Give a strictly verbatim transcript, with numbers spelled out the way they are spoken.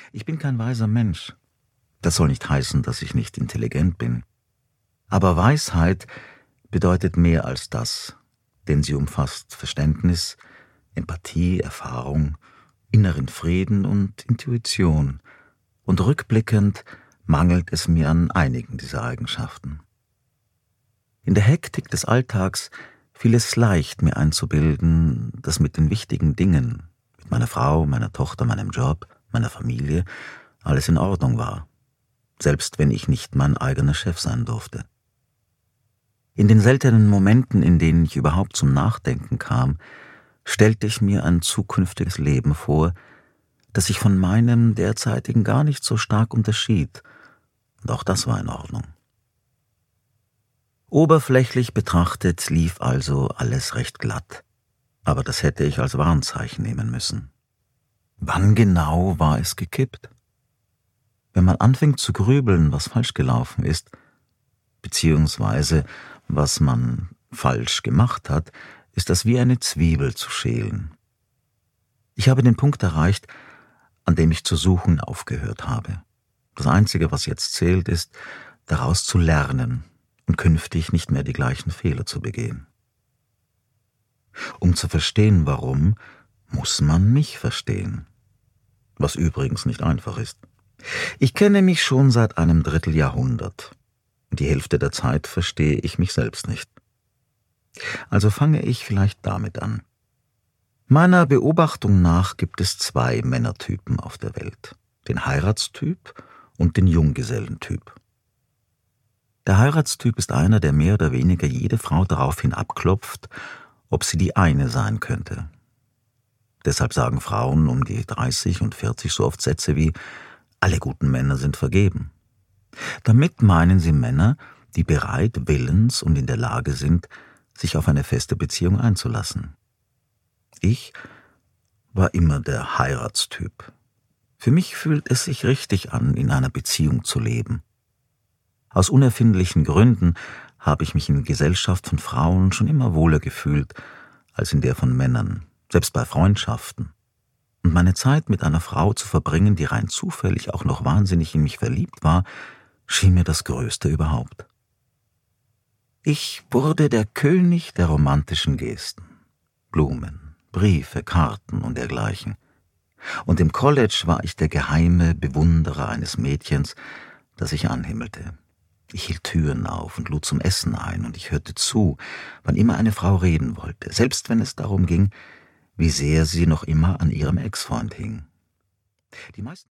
Ich bin kein weiser Mensch. Das soll nicht heißen, dass ich nicht intelligent bin. Aber Weisheit bedeutet mehr als das, denn sie umfasst Verständnis, Empathie, Erfahrung, inneren Frieden und Intuition. Und rückblickend mangelt es mir an einigen dieser Eigenschaften. In der Hektik des Alltags fiel es leicht, mir einzubilden, dass mit den wichtigen Dingen, mit meiner Frau, meiner Tochter, meinem Job, meiner Familie, alles in Ordnung war, selbst wenn ich nicht mein eigener Chef sein durfte. In den seltenen Momenten, in denen ich überhaupt zum Nachdenken kam, stellte ich mir ein zukünftiges Leben vor, das sich von meinem derzeitigen gar nicht so stark unterschied, und auch das war in Ordnung. Oberflächlich betrachtet lief also alles recht glatt, aber das hätte ich als Warnzeichen nehmen müssen. Wann genau war es gekippt? Wenn man anfängt zu grübeln, was falsch gelaufen ist, beziehungsweise was man falsch gemacht hat, ist das wie eine Zwiebel zu schälen. Ich habe den Punkt erreicht, an dem ich zu suchen aufgehört habe. Das Einzige, was jetzt zählt, ist, daraus zu lernen und künftig nicht mehr die gleichen Fehler zu begehen. Um zu verstehen, warum, muss man mich verstehen. Was übrigens nicht einfach ist. Ich kenne mich schon seit einem Dritteljahrhundert. Die Hälfte der Zeit verstehe ich mich selbst nicht. Also fange ich vielleicht damit an. Meiner Beobachtung nach gibt es zwei Männertypen auf der Welt. Den Heiratstyp und den Junggesellentyp. Der Heiratstyp ist einer, der mehr oder weniger jede Frau daraufhin abklopft, ob sie die eine sein könnte. Deshalb sagen Frauen um die dreißig und vierzig so oft Sätze wie »alle guten Männer sind vergeben«. Damit meinen sie Männer, die bereit, willens und in der Lage sind, sich auf eine feste Beziehung einzulassen. Ich war immer der Heiratstyp. Für mich fühlt es sich richtig an, in einer Beziehung zu leben. Aus unerfindlichen Gründen habe ich mich in Gesellschaft von Frauen schon immer wohler gefühlt als in der von Männern, selbst bei Freundschaften. Und meine Zeit mit einer Frau zu verbringen, die rein zufällig auch noch wahnsinnig in mich verliebt war, schien mir das Größte überhaupt. Ich wurde der König der romantischen Gesten. Blumen, Briefe, Karten und dergleichen. Und im College war ich der geheime Bewunderer eines Mädchens, das ich anhimmelte. Ich hielt Türen auf und lud zum Essen ein, und ich hörte zu, wann immer eine Frau reden wollte, selbst wenn es darum ging, wie sehr sie noch immer an ihrem Ex-Freund hing. Die meisten